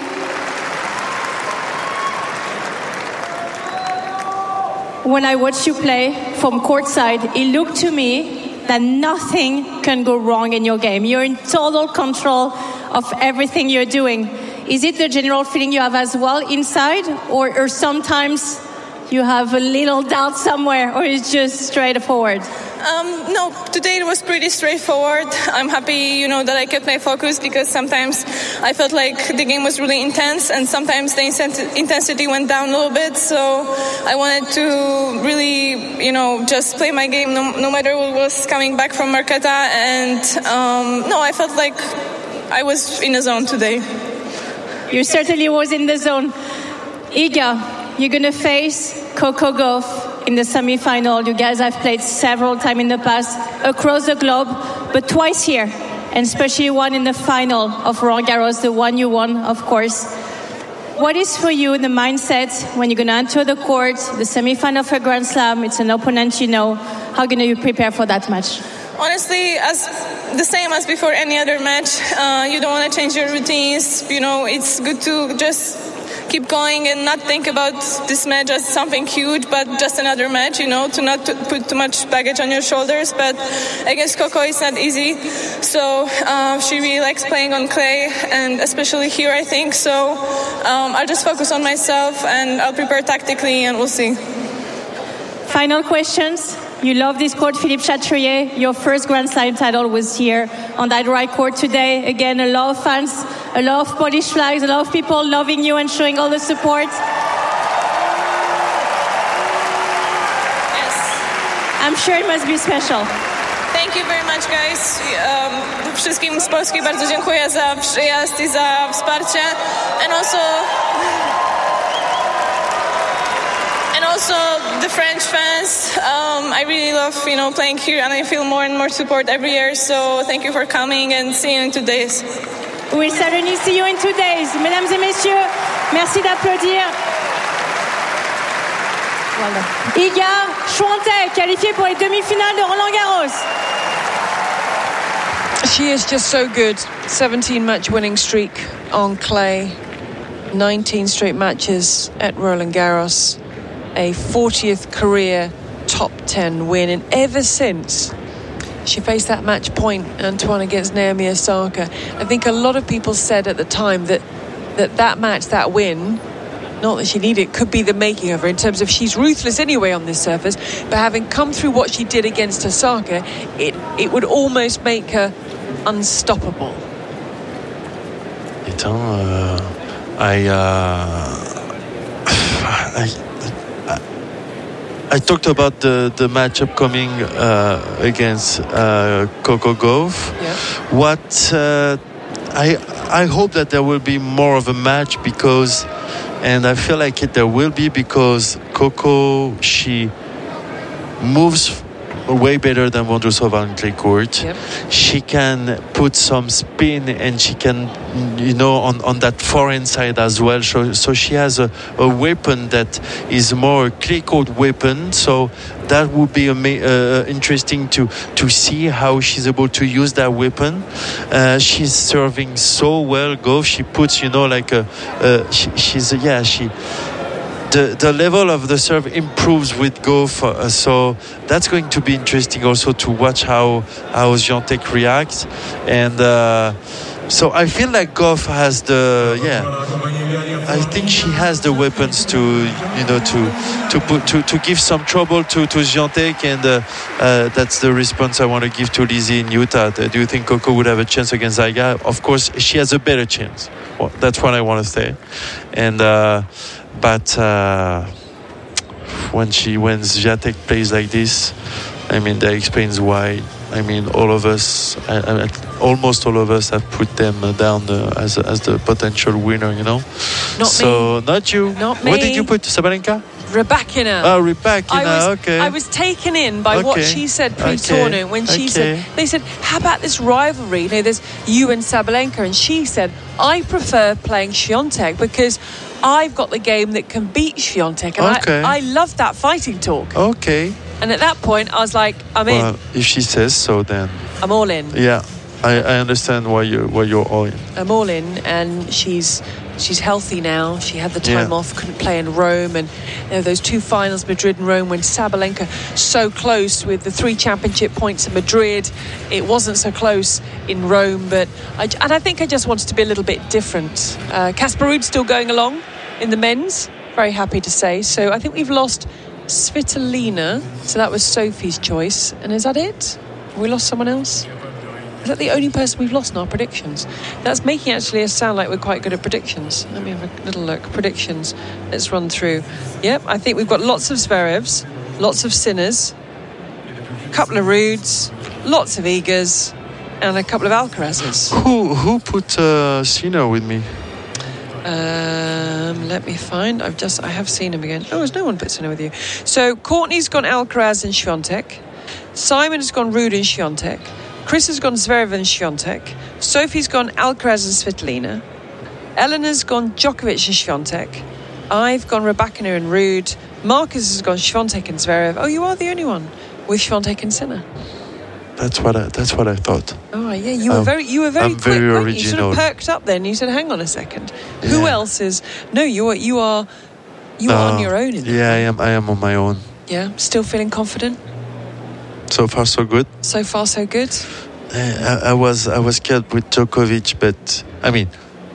when I watch you play from courtside, it looked to me that nothing can go wrong in your game. You're in total control of everything you're doing. Is it the general feeling you have as well inside, or, or sometimes you have a little doubt somewhere, or it's just straightforward? Um, no, today it was pretty straightforward. I'm happy, you know, that I kept my focus, because sometimes I felt like the game was really intense, and sometimes the intensity went down a little bit. So I wanted to really, you know, just play my game no, no matter what was coming back from Marketa. And um, no, I felt like I was in the zone today. You certainly was in the zone. Iga, you're going to face Coco Gauff in the semi-final. You guys have played several times in the past across the globe, but twice here, and especially one in the final of Roland Garros, the one you won, of course. What is for you the mindset when you're going to enter the court, the semi-final for Grand Slam? It's an opponent you know. How going you prepare for that match? Honestly, as the same as before any other match. Uh, you don't want to change your routines. You know, it's good to just keep going and not think about this match as something huge, but just another match, you know, to not to put too much baggage on your shoulders. But against Coco, it's not easy. So uh, she really likes playing on clay, and especially here, I think. So um, I'll just focus on myself, and I'll prepare tactically, and we'll see. Final questions. You love this court, Philippe Chatrier. Your first Grand Slam title was here on that right court today. Again, a lot of fans, a lot of Polish flags, a lot of people loving you and showing all the support. Yes. I'm sure it must be special. Thank you very much, guys. Um, wszystkim z Polski bardzo dziękuję za przyjazd i za wsparcie. And also... And also the French fans, um, I really love, you know, playing here, and I feel more and more support every year. So thank you for coming, and see you in two days. We'll certainly see you in two days. Mesdames et messieurs, merci d'applaudir. Voilà. Iga Świątek, qualifiée pour les demi-finales de Roland Garros. She is just so good. seventeen match winning streak on clay. nineteen straight matches at Roland Garros. A fortieth career top ten win, and ever since she faced that match point, Antoine, against Naomi Osaka, I think a lot of people said at the time that that, that match, that win, not that she needed it, could be the making of her, in terms of she's ruthless anyway on this surface, but having come through what she did against Osaka, it, it would almost make her unstoppable. It's, uh, I, uh, I I talked about the, the match upcoming uh, against uh, Coco Gauff. Yeah. What uh, I I hope that there will be more of a match, because, and I feel like it there will be, because Coco, she moves way better than Vondrousova on clay court. Yep. She can put some spin, and she can, you know, on, on that forehand side as well. So, so she has a, a weapon that is more a clay court weapon. So that would be ama- uh, interesting to to see how she's able to use that weapon. Uh, she's serving so well, Gauff. She puts, you know, like a, uh, she, she's a, yeah, she. The, the level of the serve improves with Gauff, uh, so that's going to be interesting also to watch how how Swiatek reacts. And uh, so I feel like Gauff has the yeah. I think she has the weapons to you know to to put to, to give some trouble to to Swiatek, and uh, uh, that's the response I want to give to Lizzie in Utah. Do you think Coco would have a chance against Iga? Of course, she has a better chance. Well, that's what I want to say, and. Uh, But uh, when she when Swiatek plays like this, I mean that explains why. I mean all of us, I, I, almost all of us, have put them down uh, as as the potential winner. You know. Not so, me. Not you. Not me. What did you put, Sabalenka? Rybakina. Oh, Rybakina. I was, okay. I was taken in by okay. what she said pre-tournament okay. when she okay. said, they said, how about this rivalry? You know, there's you and Sabalenka, and she said, I prefer playing Swiatek because I've got the game that can beat Swiatek, and okay. I, I love that fighting talk. Okay. And at that point, I was like, I'm well, in. If she says so, then I'm all in. Yeah, I, I understand why you why you're all in. I'm all in, and she's she's healthy now. She had the time yeah. off, couldn't play in Rome, and you know, those two finals, Madrid and Rome, when Sabalenka so close with the three championship points in Madrid. It wasn't so close in Rome, but I, and I think I just wanted to be a little bit different. Uh, Casper Ruud still going along in the men's, very happy to say. So I think we've lost Svitolina, so that was Sophie's choice, and is that it? Have we lost someone else? Is that the only person we've lost in our predictions? That's making actually us sound like we're quite good at predictions. Let me have a little look. Predictions. Let's run through. Yep, I think we've got lots of Zverevs, lots of Sinners, a couple of Ruuds, lots of Igas, and a couple of Alcarazes. Who who put uh, Sinner with me? Um, let me find. I've just I have seen him again. Oh, there's no one put Sinner with you. So Courtney's gone Alcaraz and Swiatek. Simon has gone Ruud and Swiatek. Chris has gone Zverev and Swiatek. Sophie's gone Alcaraz and Svitolina. Eleanor's gone Djokovic and Swiatek. I've gone Rybakina and Ruud. Marcus has gone Swiatek and Zverev. Oh, you are the only one with Swiatek and Sinner. That's what I, that's what I thought. Oh yeah, you were um, very you were very I'm quick. very Weren't original. you sort of perked up then. You said, "Hang on a second, who yeah. else is?" No, you are you are you are uh, on your own. In yeah, I am. I am on my own. Yeah, still feeling confident. So far, so good. So far, so good. I, I was I was scared with Djokovic, but I mean,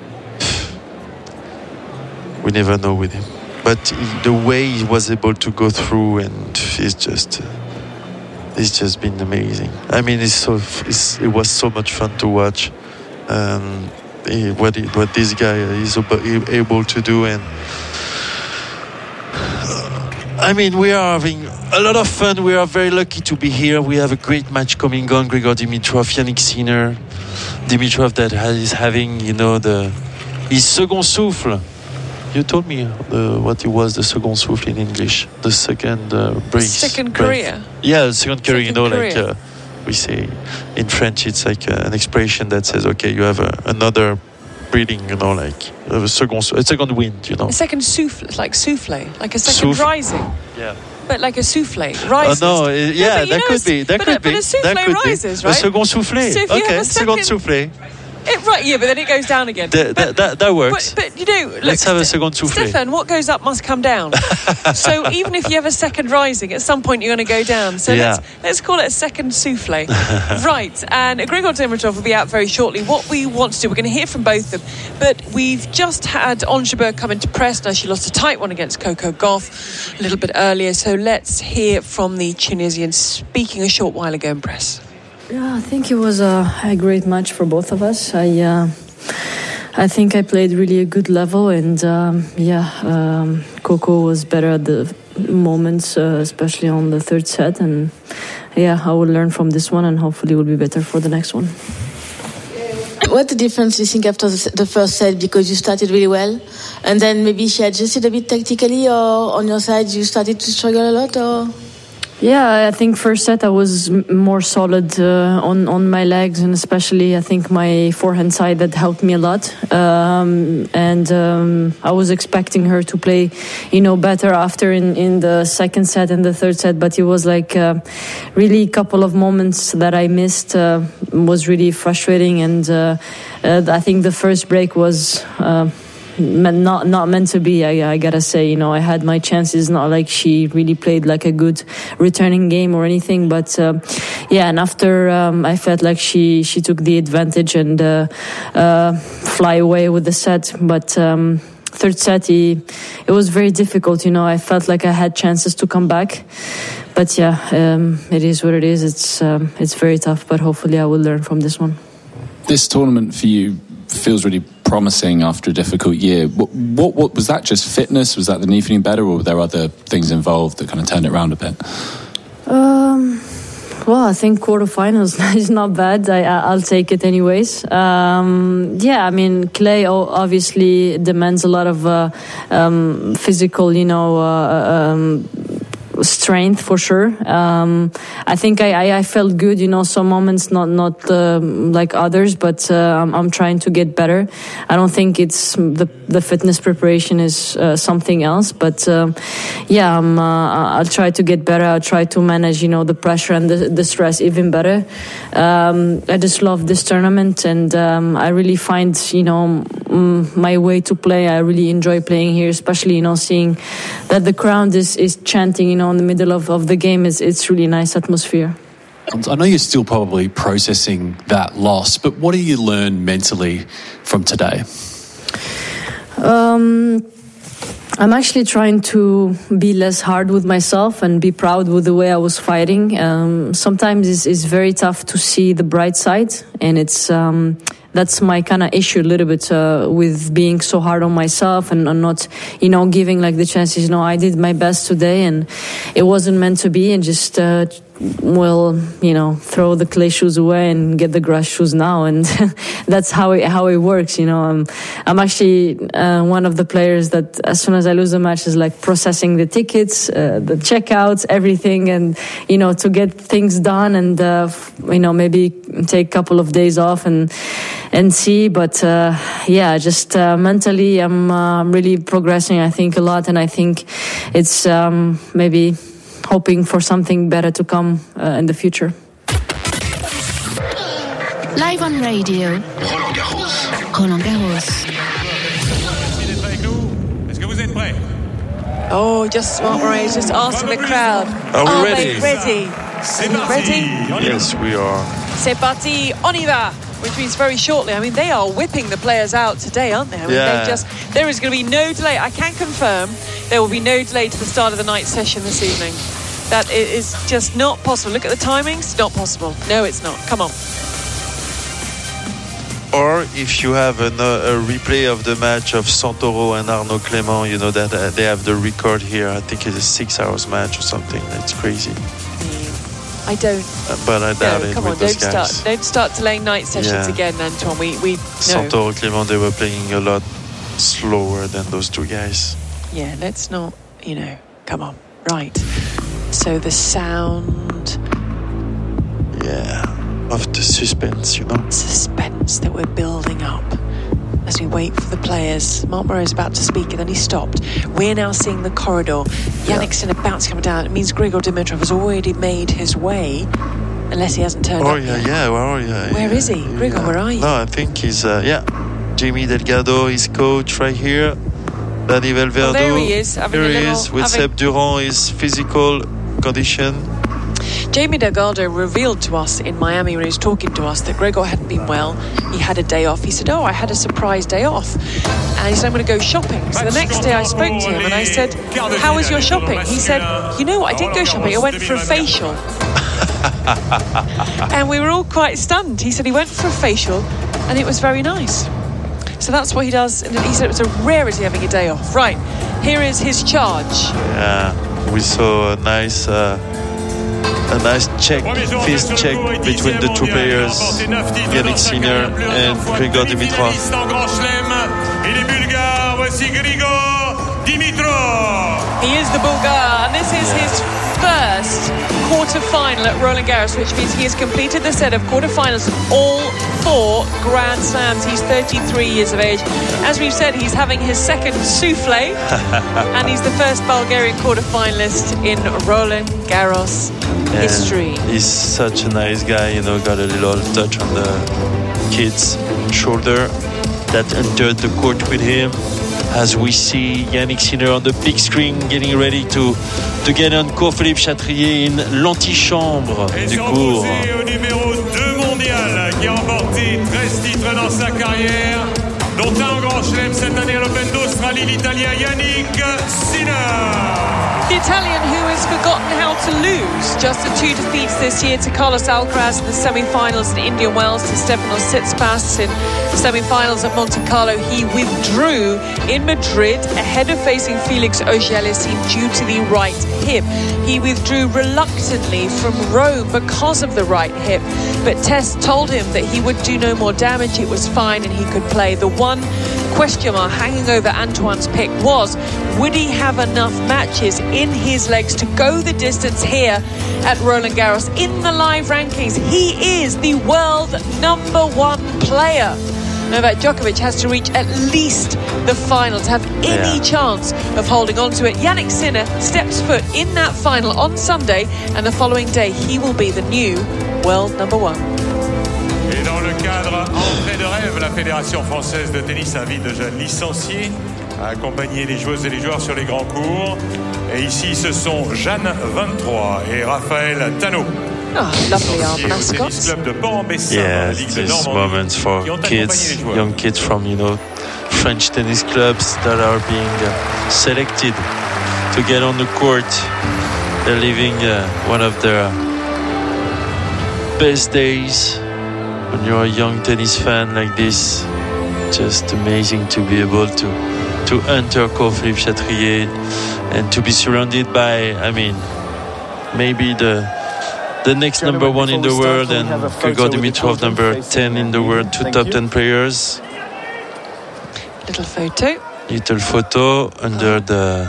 we never know with him. But the way he was able to go through, and he's just. Uh, It's just been amazing. I mean, it's so it's, it was so much fun to watch. Um, he, what he, what this guy is able to do, and uh, I mean, we are having a lot of fun. We are very lucky to be here. We have a great match coming on. Grigor Dimitrov, Yannick Sinner, Dimitrov that has, is having, you know, the his second souffle. You told me uh, what it was, the second souffle in English, the second uh, brace. The second breath. career. Yeah, the second career. You know, career. like uh, we say in French, it's like uh, an expression that says, okay, you have a, another breathing. You know, like a second, a second wind. You know, a second souffle, like souffle, like a second Souffle. rising. Yeah. But like a souffle rises. Oh no, uh, yeah, no, that know, could be, that but could a, be, but a souffle that could rises, be. right? A second souffle. So if you okay, have a second, second souffle. It, right, yeah, but then it goes down again. That, but, that, that works. But, but you know, look, let's have a second souffle. Stefan, what goes up must come down. So even if you have a second rising, at some point you're going to go down. So yeah. let's let's call it a second souffle. Right, and Grigor Dimitrov will be out very shortly. What we want to do, we're going to hear from both of them, but we've just had Ons Jabeur come into press. Now she lost a tight one against Coco Gauff a little bit earlier. So let's hear from the Tunisian speaking a short while ago in press. Yeah, I think it was a, a great match for both of us. I uh, I think I played really a good level, and um, yeah, um, Coco was better at the moments, uh, especially on the third set. And yeah, I will learn from this one, and hopefully, it will be better for the next one. What the difference do you think after the first set? Because you started really well, and then maybe she adjusted a bit tactically, or on your side you started to struggle a lot, or? Yeah, I think first set I was m- more solid uh, on on my legs, and especially I think my forehand side that helped me a lot. Um, and um, I was expecting her to play, you know, better after in, in the second set and the third set, but it was like uh, really a couple of moments that I missed. Uh, was really frustrating, and uh, uh, I think the first break was. Uh, Not not meant to be. I, I gotta say, you know, I had my chances. Not like she really played like a good returning game or anything, but uh, yeah. And after um, I felt like she she took the advantage and uh, uh, fly away with the set. But um, third set, he, it was very difficult. You know, I felt like I had chances to come back, but yeah, um, it is what it is. It's um, it's very tough, but hopefully I will learn from this one. This tournament for you feels really promising after a difficult year. What, what, what was that? Just fitness? Was that the knee feeling better, or were there other things involved that kind of turned it around a bit? Um, well, I think quarterfinals is not bad. I, I'll take it anyways. Um, yeah, I mean, clay obviously demands a lot of uh, um, physical, you know, uh, um, strength for sure. Um, I think I, I, I felt good, you know, some moments, not not uh, like others, but uh, I'm, I'm trying to get better. I don't think it's the the fitness preparation is uh, something else, but uh, yeah, I'm, uh, I'll try to get better. I'll try to manage, you know, the pressure and the, the stress even better. Um, I just love this tournament, and um, I really find, you know, mm, my way to play. I really enjoy playing here, especially, you know, seeing that the crowd is, is chanting, you know, in the middle of, of the game. Is it's really nice atmosphere. I know you're still probably processing that loss, but what do you learn mentally from today? Um, I'm actually trying to be less hard with myself and be proud with the way I was fighting. Um, sometimes it's, it's very tough to see the bright side, and it's um, that's my kind of issue a little bit uh, with being so hard on myself and, and not, you know, giving like the chances. You know, I did my best today, and it wasn't meant to be, and just uh, well, you know, throw the clay shoes away and get the grass shoes now, and that's how it, how it works. You know, I'm I'm actually uh, one of the players that as soon as I lose a match is like processing the tickets, uh, the checkouts, everything, and you know, to get things done, and uh, you know, maybe take a couple of days off and and see. But uh, yeah, just uh, mentally, I'm uh, really progressing. I think a lot, and I think it's um, maybe. hoping for something better to come uh, in the future. Live on radio. Roland Garros. Roland Garros. Est-ce que vous êtes prêts? Oh, just Marc Murray just asking the crowd. Are we are ready? They ready? C'est Are you ready? Yes, we are. C'est parti, on y va. Which means very shortly. I mean, they are whipping the players out today, aren't they? I mean, yeah. they just there is going to be no delay. I can confirm there will be no delay to the start of the night session this evening. That is just not possible. Look at the timings. Not possible. No, it's not. Come on. Or if you have a, a replay of the match of Santoro and Arnaud Clément, you know that uh, they have the record here. I think it's a six hours match or something. That's crazy. I don't. Uh, but I doubt no, it come with on, those don't guys. start. Don't start delaying night sessions Yeah. again, Antoine. We we no. Santoro Clément, they were playing a lot slower than those two guys. Yeah, let's not. You know, come on. Right. So the sound. Yeah, of the suspense, you know. Suspense that we're building up as we wait for the players. Marc Murray is about to speak, and then he stopped. We're now seeing the corridor. Yannick's yeah. about to come down. It means Grigor Dimitrov has already made his way, unless he hasn't turned oh, up yeah, yet. yeah, well, yeah. Where yeah, is he? yeah. Grigor, where are you? No, I think he's, uh, yeah. Jamie Delgado, his coach right here. Danny Valverde. Oh, there he is. Here he little, is with having... Seb Durand, his physical condition. Jamie Delgado revealed to us in Miami when he was talking to us that Grigor hadn't been well. He had a day off. He said, oh, I had a surprise day off. And he said, I'm going to go shopping. So the next day I spoke to him and I said, how was your shopping? He said, you know what, I didn't go shopping. I went for a facial. And we were all quite stunned. He said he went for a facial and it was very nice. So that's what he does. And he said it was a rarity having a day off. Right, here is his charge. Yeah, we saw a nice... Uh, A nice check, fist check between the two players, Yannick Sinner and Grigor Dimitrov. Il est bulgare, voici Grigor Dimitrov. He is the Bulgar, and this is yeah. his first quarter-final at Roland Garros, which means he has completed the set of quarter-finals of all four Grand Slams. He's thirty-three years of age. As we've said, he's having his second souffle, and he's the first Bulgarian quarter-finalist in Roland Garros yeah, history. He's such a nice guy, you know, got a little touch on the kid's shoulder that entered the court with him. As we see Yannick Sinner on the big screen getting ready to, to get on court, Philippe Chatrier in l'antichambre du cours. Au numéro deux mondial qui a remporté treize titres dans sa carrière, dont un grand chelem cette année à l'Open d'Australie, l'Italien Yannick Sinner. The Italian who has forgotten how to lose. Just the two defeats this year to Carlos Alcaraz in the semi-finals in Indian Wells, to Stefanos Tsitsipas in semi-finals at Monte Carlo. He withdrew in Madrid ahead of facing Felix Auger-Aliassime due to the right hip. He withdrew reluctantly from Rome because of the right hip, but tests told him that he would do no more damage, it was fine and he could play. The one question mark hanging over Antoine's pick was, would he have enough matches in his legs to go the distance here at Roland Garros? In the live rankings, he is the world number one player. Novak Djokovic has to reach at least the final to have any yeah. chance of holding on to it. Yannick Sinner steps foot in that final on Sunday, and the following day he will be the new world number one. Et dans le cadre entrée de rêve, la Fédération française de tennis invite de jeunes licenciés à accompagner les joueuses et les joueurs sur les grands cours. Et ici, ce sont Jeanne, vingt-trois, et Raphaël Tano. Oh, lovely our mascots. Yes, these moments for kids, young kids from, you know, French tennis clubs that are being uh, selected to get on the court. They're living uh, one of their best days. When you're a young tennis fan like this, just amazing to be able to to enter court Philippe Chatrier and to be surrounded by, I mean, maybe the the next number one in the world and Grigor Dimitrov number ten in the world, two top ten players. Little photo. Little photo under the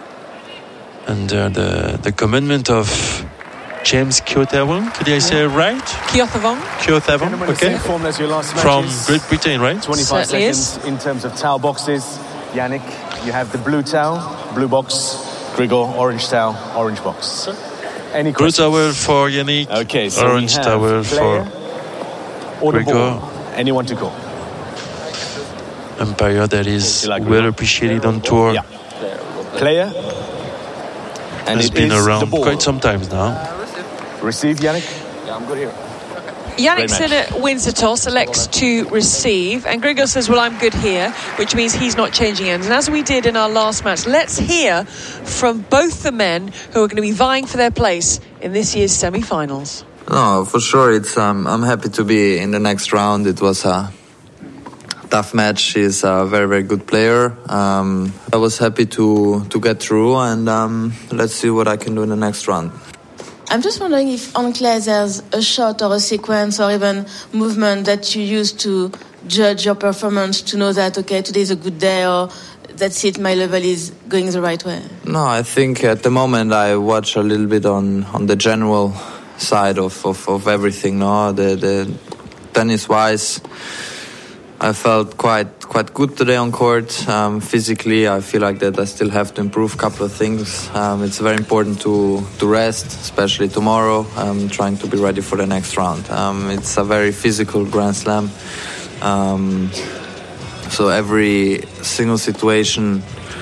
under the the commandment of James Kyothawong. Did I say it right? Kyothawong. Kyothawong, okay. From Great Britain, right? twenty-five seconds in terms of towel boxes. Yannick, you have the blue towel, blue box. Grigor, orange towel, orange box. Any blue towel for Yannick, okay, so orange towel for Grigor. Anyone to call. Umpire that is like well appreciated on tour. Yeah. Player. And has been around quite some times now. Receive, Yannick. Yeah, I'm good here. Yannick Sinner wins the toss, elects to receive, and Grigor says, well, I'm good here, which means he's not changing ends. And as we did in our last match, let's hear from both the men who are going to be vying for their place in this year's semi-finals. No, for sure, it's um, I'm happy to be in the next round. It was a tough match. She's a very, very good player. Um, I was happy to, to get through, and um, let's see what I can do in the next round. I'm just wondering if on clay there's a shot or a sequence or even movement that you use to judge your performance, to know that, okay, today's a good day, or that's it, my level is going the right way. No, I think at the moment I watch a little bit on, on the general side of, of, of everything. No, the, the tennis-wise, I felt quite quite good today on court. Um, physically, I feel like that I still have to improve a couple of things. Um, it's very important to, to rest, especially tomorrow. I'm trying to be ready for the next round. Um, it's a very physical Grand Slam. Um, so every single situation,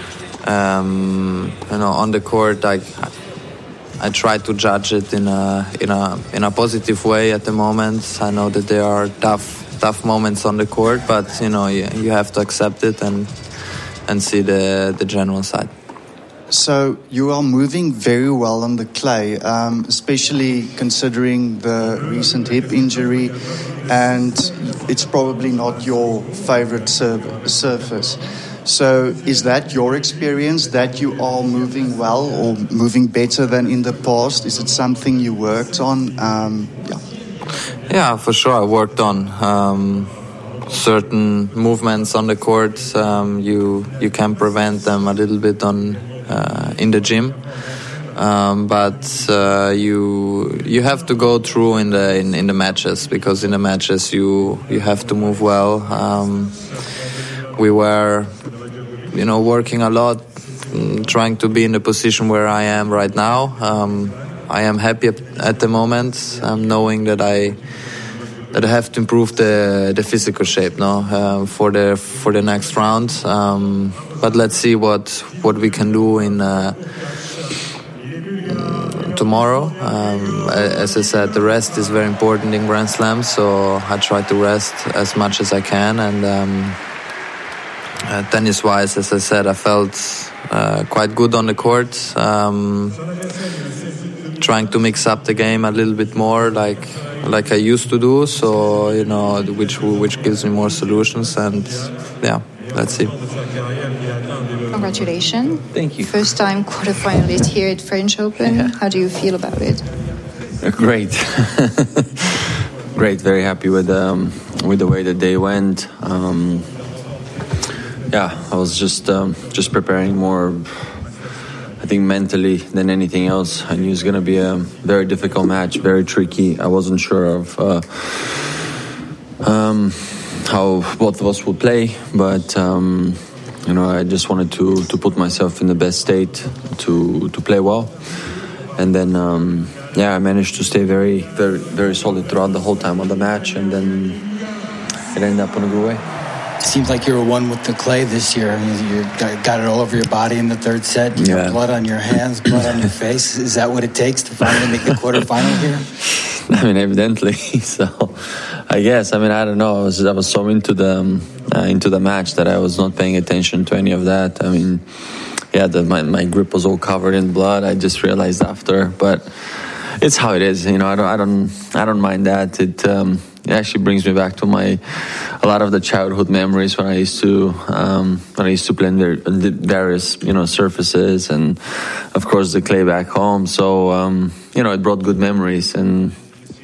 um, you know, on the court, I I try to judge it in a in a in a positive way at the moment. I know that there are tough. tough moments on the court, but you know you, you have to accept it and and see the the general side. So you are moving very well on the clay, um, especially considering the recent hip injury, and it's probably not your favorite serv- surface. So is that your experience, that you are moving well or moving better than in the past? Is it something you worked on? Um, yeah. Yeah, for sure. I worked on um, certain movements on the court. Um, you you can prevent them a little bit on uh, in the gym. Um, but uh, you you have to go through in the in, in the matches, because in the matches you you have to move well. Um, we were, you know, working a lot, trying to be in the position where I am right now. Um, I am happy at the moment, um, knowing that I that I have to improve the the physical shape now uh, for the for the next round. Um, but let's see what what we can do in. Uh, Tomorrow, um, as I said, the rest is very important in Grand Slam, so I try to rest as much as I can. And um, uh, tennis-wise, as I said, I felt uh, quite good on the court, um, trying to mix up the game a little bit more, like like I used to do. So you know, which which gives me more solutions, and yeah, let's see. Congratulations. Thank you. First time quarterfinalist here at French Open. Yeah. How do you feel about it? Great. Great. Very happy with um, with the way the day went. Um, yeah, I was just um, just preparing more, I think, mentally than anything else. I knew it was going to be a very difficult match, very tricky. I wasn't sure of uh, um, how both of us would play, but um, you know, I just wanted to, to put myself in the best state to to play well, and then um, yeah, I managed to stay very very very solid throughout the whole time of the match, and then it ended up in a good way. Seems like you were one with the clay this year. You got it all over your body in the third set. You yeah. got blood on your hands, blood on your face. Is that what it takes to finally make the quarterfinal here? I mean, evidently. So, I guess. I mean, I don't know. I was I was so into the um, uh, into the match that I was not paying attention to any of that. I mean, yeah, the, my my grip was all covered in blood. I just realized after, but it's how it is. You know, I don't I don't I don't mind that. It. Um, It actually brings me back to my a lot of the childhood memories when I used to um, when I used to play on various you know surfaces, and of course the clay back home. So um, you know it brought good memories, and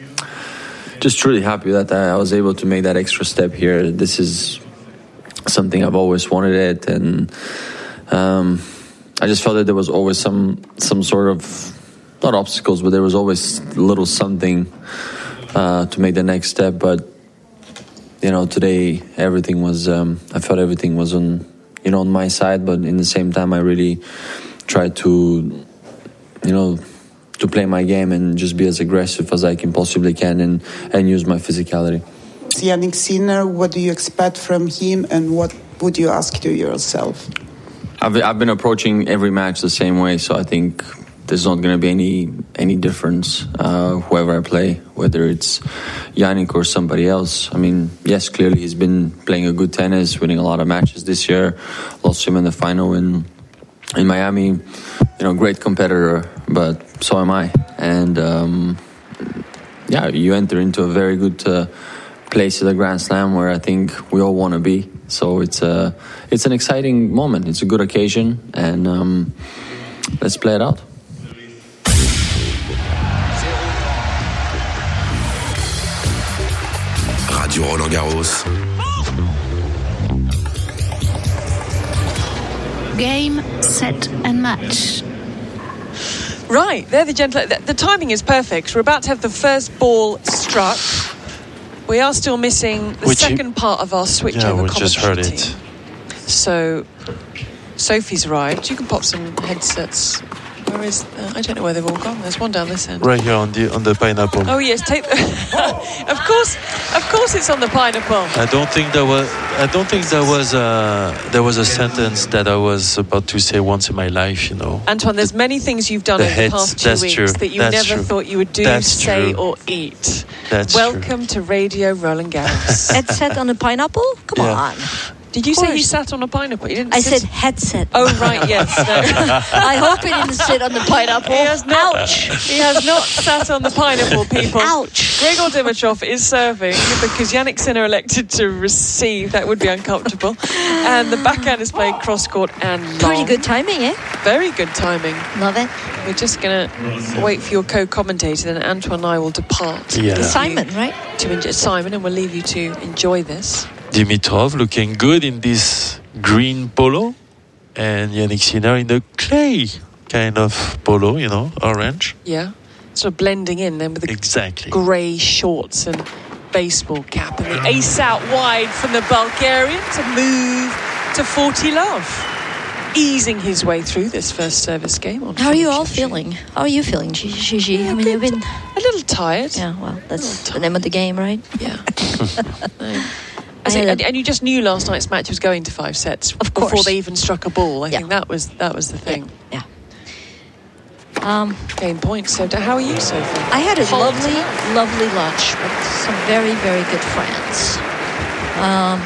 just truly happy that I was able to make that extra step here. This is something I've always wanted it, and um, I just felt that there was always some some sort of not obstacles, but there was always a little something. Uh, to make the next step, but you know today everything was um, I felt everything was on you know on my side, but in the same time I really tried to you know to play my game and just be as aggressive as I can possibly can, and, and use my physicality. Jannik Sinner, what do you expect from him, and what would you ask to yourself? I've, I've been approaching every match the same way, so I think there's not going to be any any difference uh, whoever I play, whether it's Jannik or somebody else. I mean, yes, clearly he's been playing a good tennis, winning a lot of matches this year. Lost him in the final in in Miami. You know, great competitor, but so am I. And um, yeah, you enter into a very good uh, place at the Grand Slam where I think we all want to be. So it's a it's an exciting moment. It's a good occasion, and um, let's play it out. Radio Roland Garros. Game, set and match. Right, they're the gentle. The, the timing is perfect. We're about to have the first ball struck. We are still missing the Which second you, part of our switchover yeah, we commentary just heard it. team. So, Sophie's arrived. You can pop some headsets. Where is? Uh, I don't know where they've all gone. There's one down this end. Right here on the on the pineapple. Oh yes, take. The of course, of course, it's on the pineapple. I don't think there was. I don't think there was a there was a sentence that I was about to say once in my life. You know, Antoine, there's many things you've done the over heads, the past two that's weeks true. that you that's never true. thought you would do, that's say, true. or eat. That's Welcome true. to Radio Roland Garros. Headset on a pineapple? Come Yeah. on. Did you say you sat on a pineapple? You didn't I sit- said headset. Oh, right, yes. No. I hope he didn't sit on the pineapple. He has not, Ouch. He has not sat on the pineapple, people. Ouch. Grigor Dimitrov is serving because Jannik Sinner elected to receive. That would be uncomfortable. And the backhand is played cross-court and long. Pretty good timing, eh? Very good timing. Love it. We're just going to wait for your co-commentator, then Antoine and I will depart. Yeah. Simon, right? To enjoy, Simon, and we'll leave you to enjoy this. Dimitrov looking good in this green polo. and Yannick Sinner in the clay kind of polo, you know, orange. Yeah, sort of blending in then with the exactly grey shorts and baseball cap, and the ace out wide from the Bulgarian to move to forty love, easing his way through this first service game. On How are you all feeling? How are you feeling, Gigi? I mean, you've been a little tired. Yeah, well, that's the name of the game, right? Yeah. And, and you just knew last night's match was going to five sets of course. Before they even struck a ball. I Yeah. think that was that was the thing. Yeah. Um, Game points. So, how are you, Sophie? I had a Hold lovely, lovely lunch with some very, very good friends. Um,